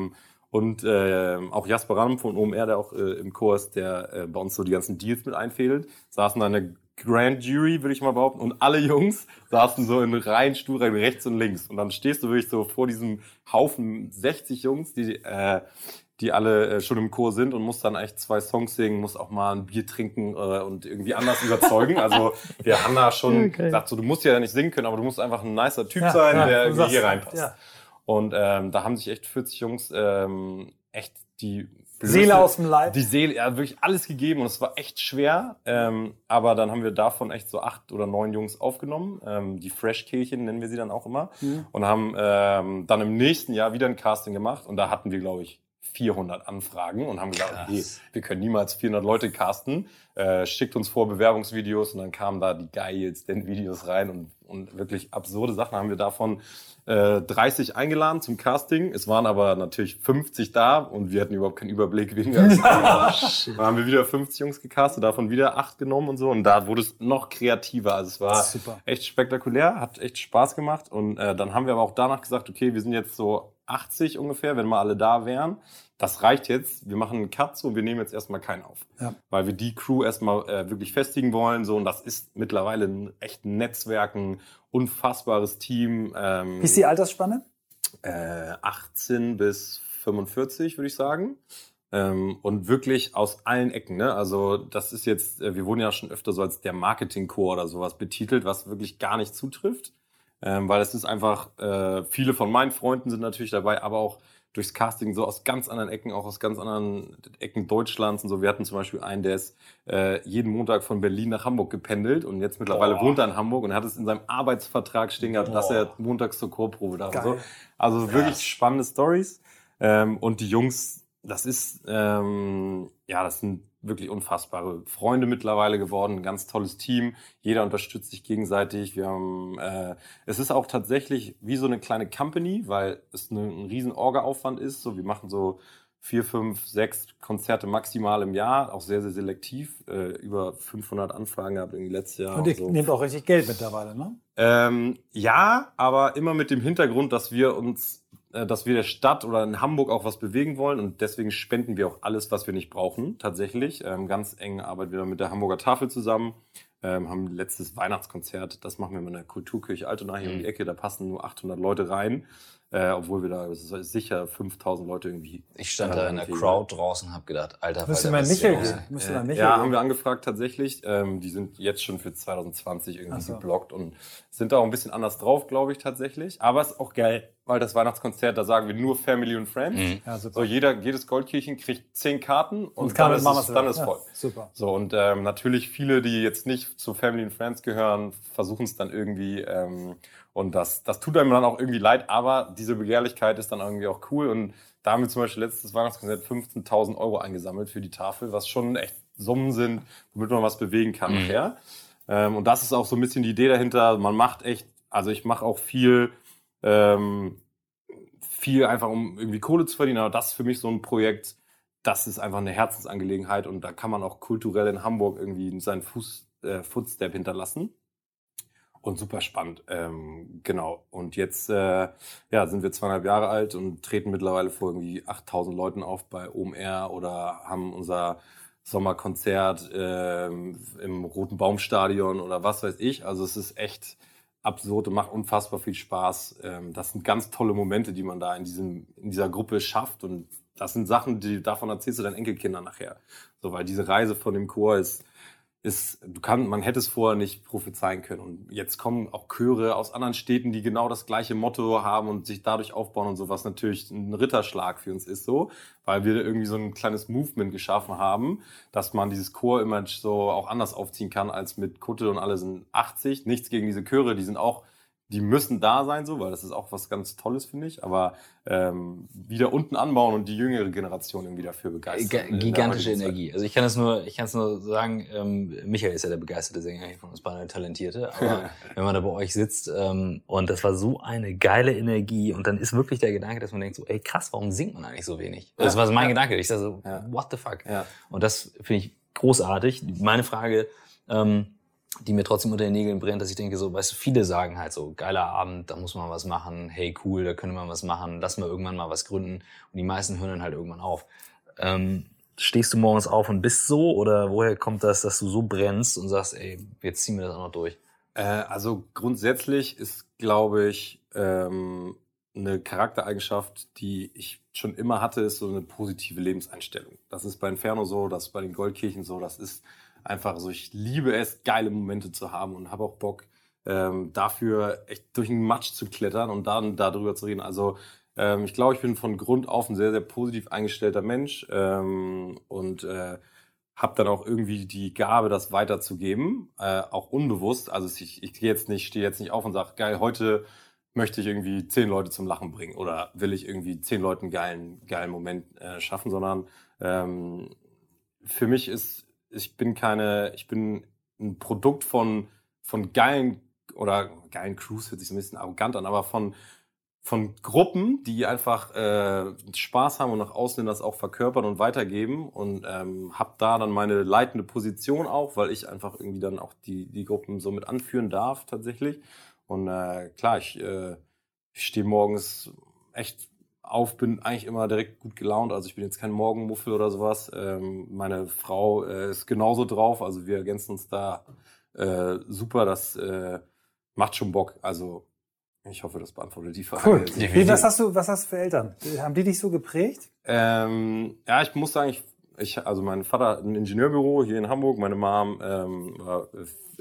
Und auch Jasper Ramm von OMR, der auch im Chor ist, der bei uns so die ganzen Deals mit einfädelt, saßen da eine Grand Jury, würde ich mal behaupten, und alle Jungs saßen so in Reihen, Stuhlreihen, rechts und links. Und dann stehst du wirklich so vor diesem Haufen 60 Jungs, die alle schon im Chor sind und musst dann echt 2 Songs singen, musst auch mal ein Bier trinken und irgendwie anders überzeugen. Also wir haben da schon gesagt, so, du musst ja nicht singen können, aber du musst einfach ein nicer Typ sein, der irgendwie hier reinpasst. Ja. Und da haben sich echt 40 Jungs echt die Seele aus dem Leib. Die Seele, ja, wirklich alles gegeben und es war echt schwer. Aber dann haben wir davon echt so 8 oder 9 Jungs aufgenommen. Die Fresh-Kehlchen nennen wir sie dann auch immer. Und haben dann im nächsten Jahr wieder ein Casting gemacht und da hatten wir, glaube ich, 400 Anfragen und haben gesagt, okay, wir können niemals 400 Leute casten. Schickt uns vor Bewerbungsvideos und dann kamen da die geilsten Videos rein und wirklich absurde Sachen haben wir davon 30 eingeladen zum Casting. Es waren aber natürlich 50 da und wir hatten überhaupt keinen Überblick, wen wir alles dann haben wir wieder 50 Jungs gecastet, davon wieder 8 genommen und so und da wurde es noch kreativer. Also es war echt spektakulär, hat echt Spaß gemacht und dann haben wir aber auch danach gesagt, okay, wir sind jetzt so 80 ungefähr, wenn mal alle da wären. Das reicht jetzt, wir machen einen Cut so und wir nehmen jetzt erstmal keinen auf. Ja. Weil wir die Crew erstmal wirklich festigen wollen. So, und das ist mittlerweile ein echt Netzwerk, ein unfassbares Team. Wie ist die Altersspanne? 18 bis 45, würde ich sagen. Und wirklich aus allen Ecken. Ne? Also das ist jetzt, wir wurden ja schon öfter so als der Marketingchor oder sowas betitelt, was wirklich gar nicht zutrifft. Weil es ist einfach, viele von meinen Freunden sind natürlich dabei, aber auch durchs Casting so aus ganz anderen Ecken, auch aus ganz anderen Ecken Deutschlands und so. Wir hatten zum Beispiel einen, der ist jeden Montag von Berlin nach Hamburg gependelt und jetzt mittlerweile wohnt er in Hamburg und hat es in seinem Arbeitsvertrag stehen gehabt, dass er montags zur Chorprobe darf. Und so. Also wirklich spannende Storys. Und die Jungs, das ist, das sind wirklich unfassbare Freunde mittlerweile geworden, ein ganz tolles Team. Jeder unterstützt sich gegenseitig. Wir haben, es ist auch tatsächlich wie so eine kleine Company, weil es ein riesen Orga-Aufwand ist. So, wir machen so 4, 5, 6 Konzerte maximal im Jahr, auch sehr, sehr selektiv. Über 500 Anfragen gehabt irgendwie letztes Jahr. Und ihr nehmt auch richtig Geld mittlerweile, ne? Ja, aber immer mit dem Hintergrund, dass wir der Stadt oder in Hamburg auch was bewegen wollen und deswegen spenden wir auch alles, was wir nicht brauchen, tatsächlich. Ganz eng arbeiten wir mit der Hamburger Tafel zusammen, haben letztes Weihnachtskonzert, das machen wir mit der Kulturkirche Altona hier um die Ecke, da passen nur 800 Leute rein, obwohl wir da sicher 5000 Leute irgendwie... Ich stand da in der Crowd draußen und habe gedacht, Alter, müsste man Michael gehen. Ja, haben wir angefragt tatsächlich. Die sind jetzt schon für 2020 irgendwie geblockt und sind da auch ein bisschen anders drauf, glaube ich, tatsächlich. Aber es ist auch geil, weil das Weihnachtskonzert, da sagen wir nur Family und Friends. Ja, super. So, jedes Goldkirchen kriegt 10 Karten und dann ist voll. Super. So, und natürlich viele, die jetzt nicht zu Family und Friends gehören, versuchen es dann irgendwie und das tut einem dann auch irgendwie leid, aber diese Begehrlichkeit ist dann irgendwie auch cool und da haben wir zum Beispiel letztes Weihnachtskonzert 15.000 € eingesammelt für die Tafel, was schon echt Summen sind, womit man was bewegen kann nachher. Und das ist auch so ein bisschen die Idee dahinter. Man macht echt, also ich mache auch viel einfach, um irgendwie Kohle zu verdienen, aber das ist für mich so ein Projekt, das ist einfach eine Herzensangelegenheit und da kann man auch kulturell in Hamburg irgendwie seinen Footstep hinterlassen. Und super spannend, genau. Und jetzt sind wir 2,5 Jahre alt und treten mittlerweile vor irgendwie 8.000 Leuten auf bei OMR oder haben unser Sommerkonzert im Roten Baumstadion oder was weiß ich. Also es ist echt absurd und macht unfassbar viel Spaß. Das sind ganz tolle Momente, die man da in dieser Gruppe schafft und das sind Sachen, davon erzählst du deinen Enkelkindern nachher. So, weil diese Reise von dem Chor ist man hätte es vorher nicht prophezeien können. Und jetzt kommen auch Chöre aus anderen Städten, die genau das gleiche Motto haben und sich dadurch aufbauen und so, was natürlich ein Ritterschlag für uns ist so, weil wir irgendwie so ein kleines Movement geschaffen haben, dass man dieses Chor-Image so auch anders aufziehen kann als mit Kutte und alle sind 80. Nichts gegen diese Chöre, die müssen da sein, so, weil das ist auch was ganz Tolles, finde ich. Aber wieder unten anbauen und die jüngere Generation irgendwie dafür begeistern. Gigantische Energie. Also ich kann es nur sagen, Michael ist ja der begeisterte Sänger hier von uns beiden, der Talentierte. Aber wenn man da bei euch sitzt und das war so eine geile Energie und dann ist wirklich der Gedanke, dass man denkt so, ey krass, warum singt man eigentlich so wenig? Das war so mein Gedanke. Ich dachte so, what the fuck? Ja. Und das finde ich großartig. Meine Frage, die mir trotzdem unter den Nägeln brennt, dass ich denke so, weißt du, viele sagen halt so, geiler Abend, da muss man was machen, hey cool, da können wir was machen, lass mal irgendwann mal was gründen und die meisten hören dann halt irgendwann auf. Stehst du morgens auf und bist so oder woher kommt das, dass du so brennst und sagst, ey, jetzt ziehen wir das auch noch durch? Also grundsätzlich ist, glaube ich, eine Charaktereigenschaft, die ich schon immer hatte, ist so eine positive Lebenseinstellung. Das ist bei Inferno so, das ist bei den Goldkirchen so, das ist einfach so, ich liebe es, geile Momente zu haben und habe auch Bock, dafür echt durch den Matsch zu klettern und dann darüber zu reden. Also ich glaube, ich bin von Grund auf ein sehr, sehr positiv eingestellter Mensch und habe dann auch irgendwie die Gabe, das weiterzugeben, auch unbewusst. Also ich stehe jetzt nicht auf und sage, geil, heute möchte ich irgendwie 10 Leute zum Lachen bringen oder will ich irgendwie 10 Leuten einen geilen Moment schaffen, sondern für mich ist ich bin ein Produkt von geilen Crews, hört sich so ein bisschen arrogant an, aber von Gruppen, die einfach Spaß haben und nach außen das auch verkörpern und weitergeben und habe da dann meine leitende Position auch, weil ich einfach irgendwie dann auch die Gruppen so mit anführen darf tatsächlich. Und klar, ich stehe morgens echt auf, bin eigentlich immer direkt gut gelaunt, also ich bin jetzt kein Morgenmuffel oder sowas. Meine Frau ist genauso drauf, also wir ergänzen uns da super, das macht schon Bock, also ich hoffe, das beantwortet die Frage. Cool. Was hast du für Eltern? Haben die dich so geprägt? Ja, ich muss sagen, also mein Vater hat ein Ingenieurbüro hier in Hamburg, meine Mom war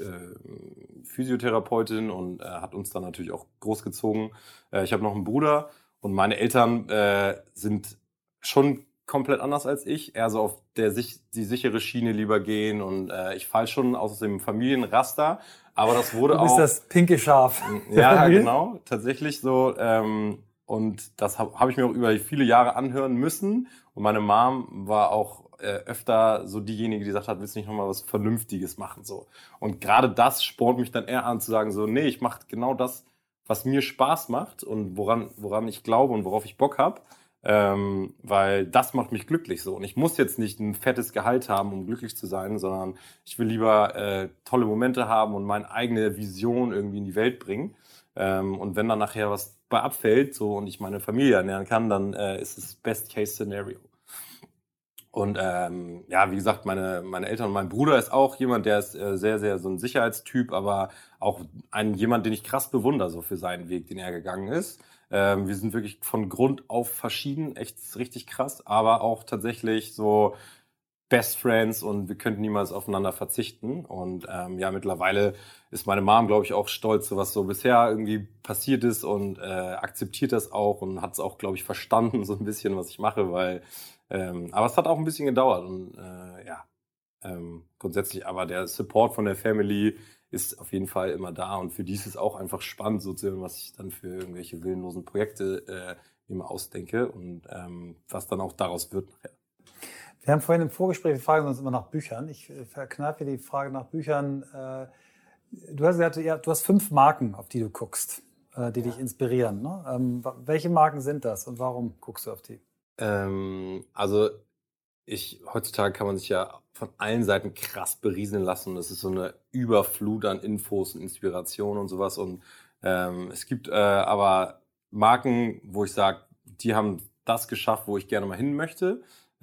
Physiotherapeutin und hat uns dann natürlich auch großgezogen. Ich habe noch einen Bruder. Und meine Eltern sind schon komplett anders als ich, eher so auf die sichere Schiene lieber gehen und ich falle schon aus dem Familienraster, aber das wurde auch... Du bist das pinke Schaf. Ja, genau, tatsächlich so und das hab ich mir auch über viele Jahre anhören müssen und meine Mom war auch öfter so diejenige, die gesagt hat, willst du nicht nochmal was Vernünftiges machen, so. Und gerade das spornt mich dann eher an zu sagen so, nee, ich mache genau das, was mir Spaß macht und woran ich glaube und worauf ich Bock habe, weil das macht mich glücklich so. Und ich muss jetzt nicht ein fettes Gehalt haben, um glücklich zu sein, sondern ich will lieber tolle Momente haben und meine eigene Vision irgendwie in die Welt bringen. Und wenn dann nachher was bei abfällt so und ich meine Familie ernähren kann, dann ist es Best-Case-Szenario. Und ja, wie gesagt, meine Eltern und mein Bruder ist auch jemand, der ist sehr, sehr so ein Sicherheitstyp, aber auch jemand, den ich krass bewundere, so für seinen Weg, den er gegangen ist. Wir sind wirklich von Grund auf verschieden, echt richtig krass, aber auch tatsächlich so Best Friends und wir könnten niemals aufeinander verzichten. Und ja, mittlerweile ist meine Mom, glaube ich, auch stolz, so was so bisher irgendwie passiert ist und akzeptiert das auch und hat es auch, glaube ich, verstanden, so ein bisschen, was ich mache, weil aber es hat auch ein bisschen gedauert und ja, grundsätzlich, aber der Support von der Family ist auf jeden Fall immer da und für die ist es auch einfach spannend, so zu hören, was ich dann für irgendwelche willenlosen Projekte immer ausdenke und was dann auch daraus wird nachher. Wir haben vorhin im Vorgespräch, wir fragen uns immer nach Büchern. Ich verkneife die Frage nach Büchern. Du hast gesagt, ja, du hast 5 Marken, auf die du guckst, die dich inspirieren. Ne? Welche Marken sind das und warum guckst du auf die? Also heutzutage kann man sich ja von allen Seiten krass berieseln lassen. Das ist so eine Überflut an Infos und Inspiration und sowas. Und es gibt aber Marken, wo ich sage, die haben das geschafft, wo ich gerne mal hin möchte.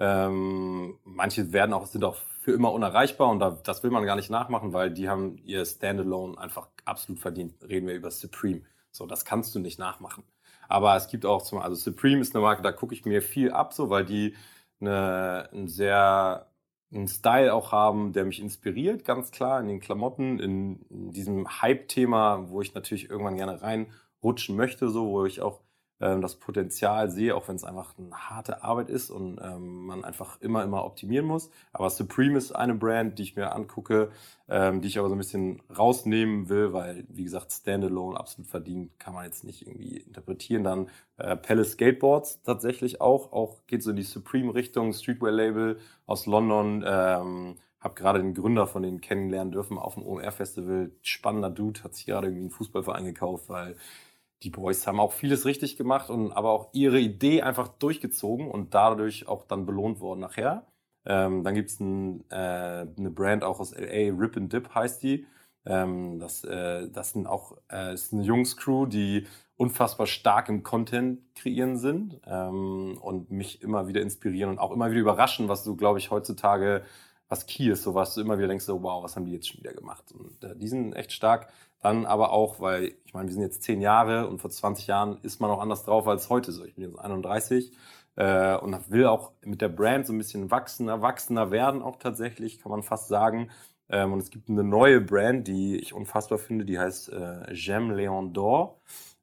Manche sind auch für immer unerreichbar und das will man gar nicht nachmachen, weil die haben ihr Standalone einfach absolut verdient. Reden wir über Supreme. So, das kannst du nicht nachmachen. Aber es gibt auch Supreme ist eine Marke, da gucke ich mir viel ab, so, weil die eine einen Style auch haben, der mich inspiriert, ganz klar, in den Klamotten, in diesem Hype-Thema, wo ich natürlich irgendwann gerne reinrutschen möchte, so, wo ich auch das Potenzial sehe, auch wenn es einfach eine harte Arbeit ist und man einfach immer optimieren muss. Aber Supreme ist eine Brand, die ich mir angucke, die ich aber so ein bisschen rausnehmen will, weil, wie gesagt, Standalone absolut verdient, kann man jetzt nicht irgendwie interpretieren. Dann Palace Skateboards tatsächlich auch geht so in die Supreme-Richtung, Streetwear-Label aus London. Habe gerade den Gründer von denen kennenlernen dürfen auf dem OMR-Festival. Spannender Dude, hat sich gerade irgendwie einen Fußballverein gekauft, weil die Boys haben auch vieles richtig gemacht und aber auch ihre Idee einfach durchgezogen und dadurch auch dann belohnt worden nachher. Dann gibt's eine Brand auch aus LA, Rip and Dip heißt die. Das sind auch ist eine Jungs-Crew, die unfassbar stark im Content kreieren sind und mich immer wieder inspirieren und auch immer wieder überraschen, was du, glaube ich, heutzutage was key ist, so was du immer wieder denkst, so, wow, was haben die jetzt schon wieder gemacht? Und die sind echt stark. Dann aber auch, weil, ich meine, wir sind jetzt 10 Jahre und vor 20 Jahren ist man auch anders drauf als heute so. Ich bin jetzt 31 und will auch mit der Brand so ein bisschen erwachsener werden auch tatsächlich, kann man fast sagen. Und es gibt eine neue Brand, die ich unfassbar finde, die heißt J'aime Léon d'Or.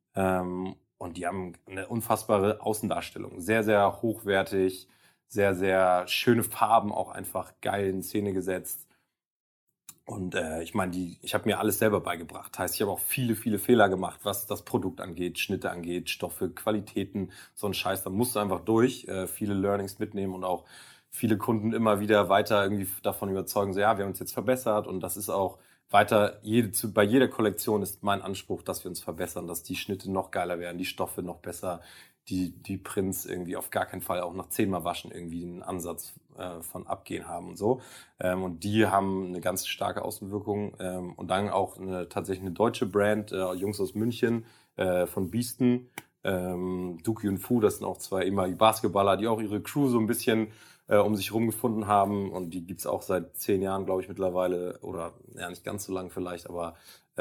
Und die haben eine unfassbare Außendarstellung. Sehr, sehr hochwertig, sehr, sehr schöne Farben, auch einfach geil in Szene gesetzt. Und ich meine, ich habe mir alles selber beigebracht. Heißt, ich habe auch viele Fehler gemacht, was das Produkt angeht, Schnitte angeht, Stoffe, Qualitäten, so ein Scheiß. Da musst du einfach durch, viele Learnings mitnehmen und auch viele Kunden immer wieder weiter irgendwie davon überzeugen, so ja, wir haben uns jetzt verbessert und das ist auch weiter, bei jeder Kollektion ist mein Anspruch, dass wir uns verbessern, dass die Schnitte noch geiler werden, die Stoffe noch besser, die Prints irgendwie auf gar keinen Fall auch nach 10-mal Waschen irgendwie einen Ansatz von Abgehen haben und so. Und die haben eine ganz starke Außenwirkung. Und dann auch tatsächlich eine deutsche Brand, Jungs aus München, von Biesten, Duki und Fu, das sind auch 2 ehemalige Basketballer, die auch ihre Crew so ein bisschen um sich rumgefunden haben. Und die gibt's auch seit 10 Jahren, glaube ich, mittlerweile. Oder ja, nicht ganz so lang vielleicht, aber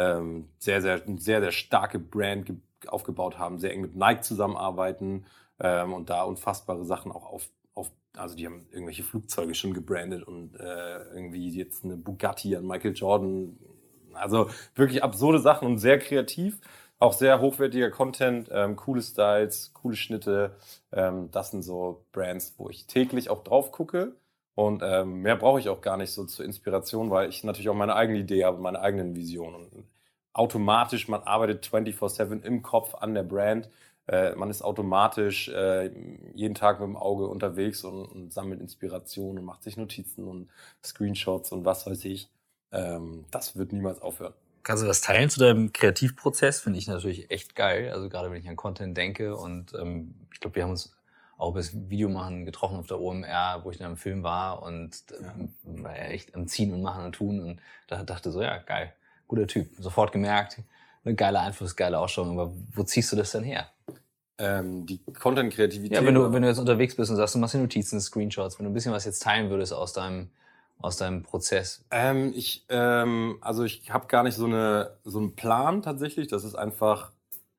sehr starke Brand aufgebaut haben, sehr eng mit Nike zusammenarbeiten und da unfassbare Sachen auch also die haben irgendwelche Flugzeuge schon gebrandet und irgendwie jetzt eine Bugatti an Michael Jordan. Also wirklich absurde Sachen und sehr kreativ. Auch sehr hochwertiger Content, coole Styles, coole Schnitte. Das sind so Brands, wo ich täglich auch drauf gucke. Und mehr brauche ich auch gar nicht so zur Inspiration, weil ich natürlich auch meine eigene Idee habe, meine eigenen Visionen. Und automatisch, man arbeitet 24/7 im Kopf an der Brand. Man ist automatisch jeden Tag mit dem Auge unterwegs und sammelt Inspiration und macht sich Notizen und Screenshots und was weiß ich. Das wird niemals aufhören. Kannst du das teilen zu deinem Kreativprozess? Finde ich natürlich echt geil. Also gerade wenn ich an Content denke und ich glaube, wir haben uns auch bis Videomachen getroffen auf der OMR, wo ich dann im Film war und war ja echt am Ziehen und Machen und Tun und da dachte so, ja geil, guter Typ. Sofort gemerkt, eine geile Einfluss, geile Ausstrahlung. Aber wo ziehst du das denn her? Die Content-Kreativität. Ja, wenn du jetzt unterwegs bist und sagst, du machst dir Notizen, Screenshots, wenn du ein bisschen was jetzt teilen würdest aus deinem Prozess. Ich habe gar nicht so einen Plan tatsächlich. Das ist einfach,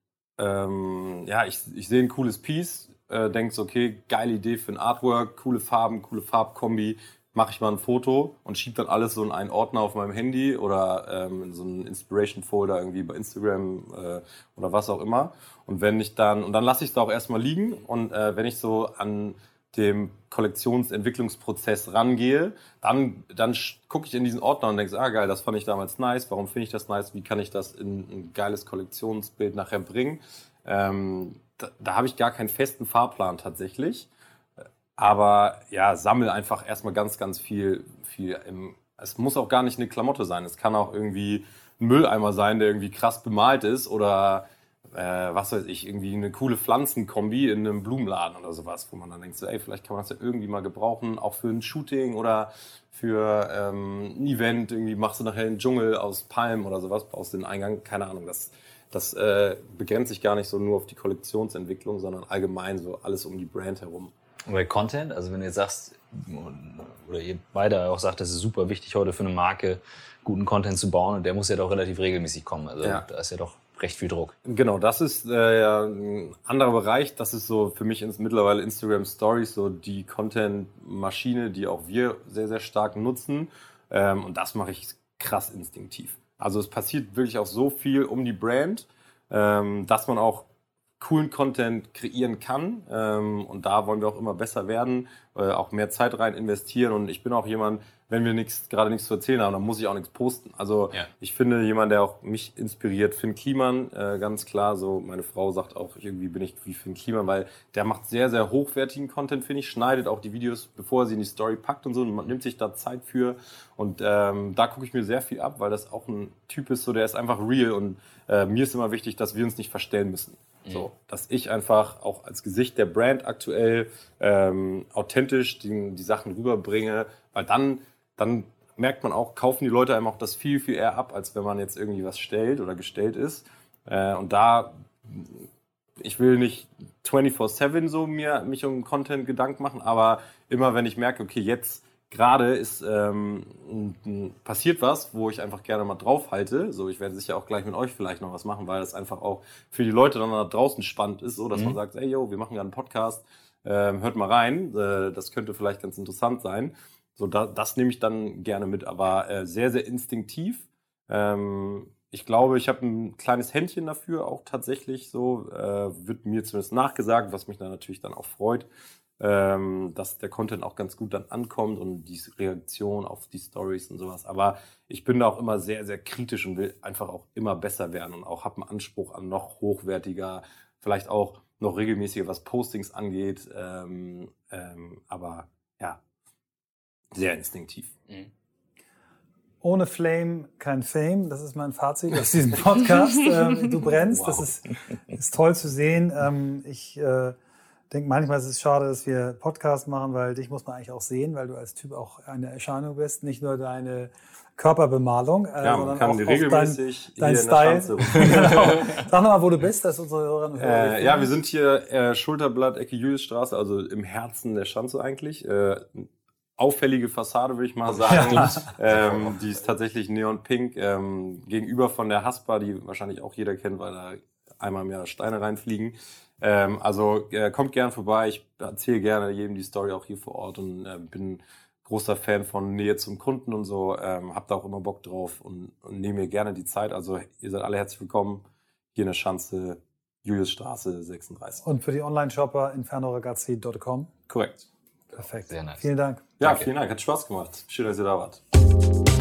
ich sehe ein cooles Piece, denke so, okay, geile Idee für ein Artwork, coole Farben, coole Farbkombi, mache ich mal ein Foto und schiebe dann alles so in einen Ordner auf meinem Handy oder in so einen Inspiration-Folder irgendwie bei Instagram oder was auch immer. Und dann lasse ich es da auch erstmal liegen und wenn ich so an dem Kollektionsentwicklungsprozess rangehe, dann gucke ich in diesen Ordner und denke, geil, das fand ich damals nice, warum finde ich das nice, wie kann ich das in ein geiles Kollektionsbild nachher bringen. Da habe ich gar keinen festen Fahrplan tatsächlich, aber ja, sammle einfach erstmal ganz, ganz viel. Es muss auch gar nicht eine Klamotte sein, es kann auch irgendwie ein Mülleimer sein, der irgendwie krass bemalt ist oder was weiß ich, irgendwie eine coole Pflanzenkombi in einem Blumenladen oder sowas, wo man dann denkt, so, vielleicht kann man das ja irgendwie mal gebrauchen, auch für ein Shooting oder für ein Event, irgendwie machst du nachher einen Dschungel aus Palmen oder sowas, baust den Eingang, keine Ahnung, das begrenzt sich gar nicht so nur auf die Kollektionsentwicklung, sondern allgemein so alles um die Brand herum. Und bei Content, also wenn du jetzt sagst, oder ihr beide auch sagt, das ist super wichtig heute für eine Marke, guten Content zu bauen und der muss ja doch relativ regelmäßig kommen, also da ist ja doch recht viel Druck. Genau, das ist ja ein anderer Bereich. Das ist so für mich mittlerweile Instagram Stories, so die Content-Maschine, die auch wir sehr, sehr stark nutzen. Und das mache ich krass instinktiv. Also es passiert wirklich auch so viel um die Brand, dass man auch coolen Content kreieren kann. Und da wollen wir auch immer besser werden, auch mehr Zeit rein investieren. Und ich bin auch jemand, wenn wir gerade nichts zu erzählen haben, dann muss ich auch nichts posten. Also ich finde jemand, der auch mich inspiriert, Finn Kliman, ganz klar. So meine Frau sagt auch, irgendwie bin ich wie Finn Kliman, weil der macht sehr, sehr hochwertigen Content, finde ich. Schneidet auch die Videos, bevor er sie in die Story packt und so. Und man nimmt sich da Zeit für. Und da gucke ich mir sehr viel ab, weil das auch ein Typ ist, so der ist einfach real. Und mir ist immer wichtig, dass wir uns nicht verstellen müssen. So, dass ich einfach auch als Gesicht der Brand aktuell authentisch die Sachen rüberbringe, weil dann merkt man auch, kaufen die Leute einem auch das viel, viel eher ab, als wenn man jetzt irgendwie was stellt oder gestellt ist. Und ich will nicht 24/7 so mich um Content Gedanken machen, aber immer wenn ich merke, okay, jetzt gerade ist passiert was, wo ich einfach gerne mal drauf halte. So, ich werde sicher auch gleich mit euch vielleicht noch was machen, weil das einfach auch für die Leute dann da draußen spannend ist, so dass man sagt, ey yo, wir machen ja einen Podcast, hört mal rein, das könnte vielleicht ganz interessant sein. So, das nehme ich dann gerne mit, aber sehr, sehr instinktiv. Ich glaube, ich habe ein kleines Händchen dafür auch tatsächlich so, wird mir zumindest nachgesagt, was mich dann natürlich dann auch freut, dass der Content auch ganz gut dann ankommt und die Reaktion auf die Stories und sowas. Aber ich bin da auch immer sehr, sehr kritisch und will einfach auch immer besser werden und auch habe einen Anspruch an noch hochwertiger, vielleicht auch noch regelmäßiger, was Postings angeht. Aber ja, sehr instinktiv. Ohne Flame kein Fame, das ist mein Fazit aus diesem Podcast. Du brennst, wow. Das ist toll zu sehen. Ich denke, manchmal ist es schade, dass wir Podcast machen, weil dich muss man eigentlich auch sehen, weil du als Typ auch eine Erscheinung bist, nicht nur deine Körperbemalung, sondern kann auch regelmäßig dein Style. Genau. Sag nochmal, wo du bist, dass unsere Hörerinnen und Hörer ja, wir sind hier Schulterblatt, Ecke Juliusstraße, also im Herzen der Schanze eigentlich. Auffällige Fassade, würde ich mal sagen. Ja. Die ist tatsächlich neonpink, gegenüber von der Haspa, die wahrscheinlich auch jeder kennt, weil da einmal im Jahr Steine reinfliegen. Also kommt gern vorbei, ich erzähle gerne jedem die Story auch hier vor Ort und bin großer Fan von Nähe zum Kunden und so, hab da auch immer Bock drauf und nehme mir gerne die Zeit. Also ihr seid alle herzlich willkommen hier in der Schanze, Juliusstraße 36. Und für die Online-Shopper infernoragazzi.com. Korrekt. Perfekt. Sehr nice. Vielen Dank. Ja, Danke. Vielen Dank. Hat Spaß gemacht. Schön, dass ihr da wart.